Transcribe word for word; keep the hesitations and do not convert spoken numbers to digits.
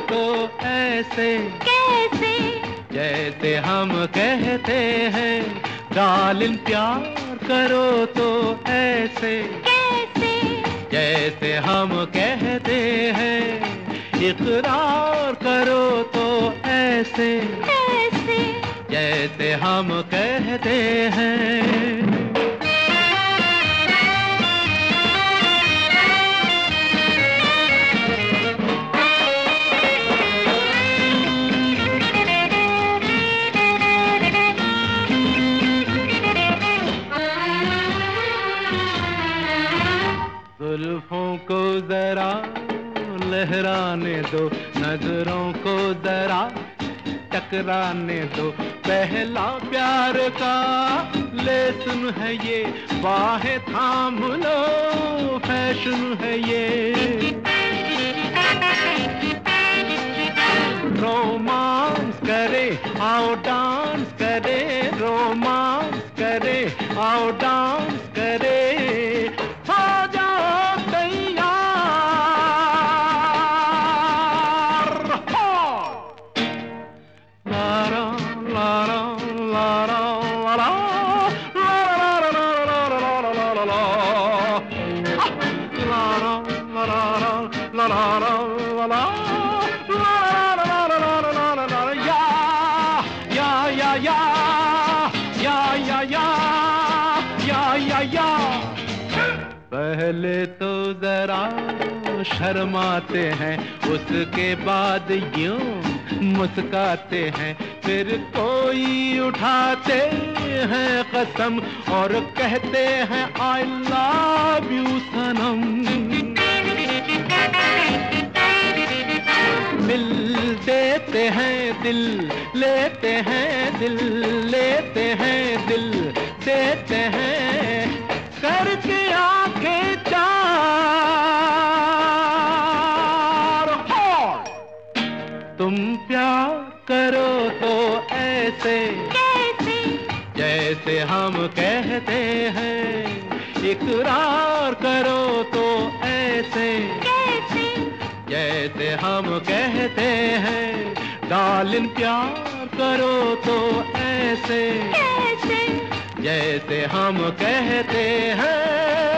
तो ऐसे, कैसे जैसे हम कहते हैं डार्लिंग प्यार करो तो ऐसे, कैसे जैसे हम कहते हैं इकरार करो तो ऐसे, कैसे जैसे हम कहते हैं। जुल्फों को जरा लहराने दो, नजरों को जरा टकराने दो, पहला प्यार का लेसन है ये, बाहें थाम लो फैशन है ये। रोमांस करे आओ डांस करे, रोमांस करे आओ डांस करे, हो जाओ तैयार हो। लारा लारा लारा लारा लारा लारा लारा लारा लारा या या या या या या या। पहले तो जरा शर्माते हैं, उसके बाद यूं मुस्काते हैं, फिर कोई उठाते हैं कसम और कहते हैं आई लव यू सनम। मिल देते हैं दिल, लेते हैं दिल, लेते हैं दिल, देते हैं करके आंखें चार। तुम प्यार करो तो ऐसे, कैसे जैसे हम कहते हैं, इकरार करो तो ऐसे, कैसे जैसे हम कहते हैं डार्लिंग प्यार करो तो ऐसे, कैसे जैसे हम कहते हैं।